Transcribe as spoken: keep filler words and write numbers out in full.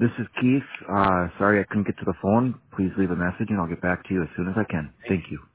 This is Keith. Uh, sorry I couldn't get to the phone. Please leave a message and I'll get back to you as soon as I can. Thank you.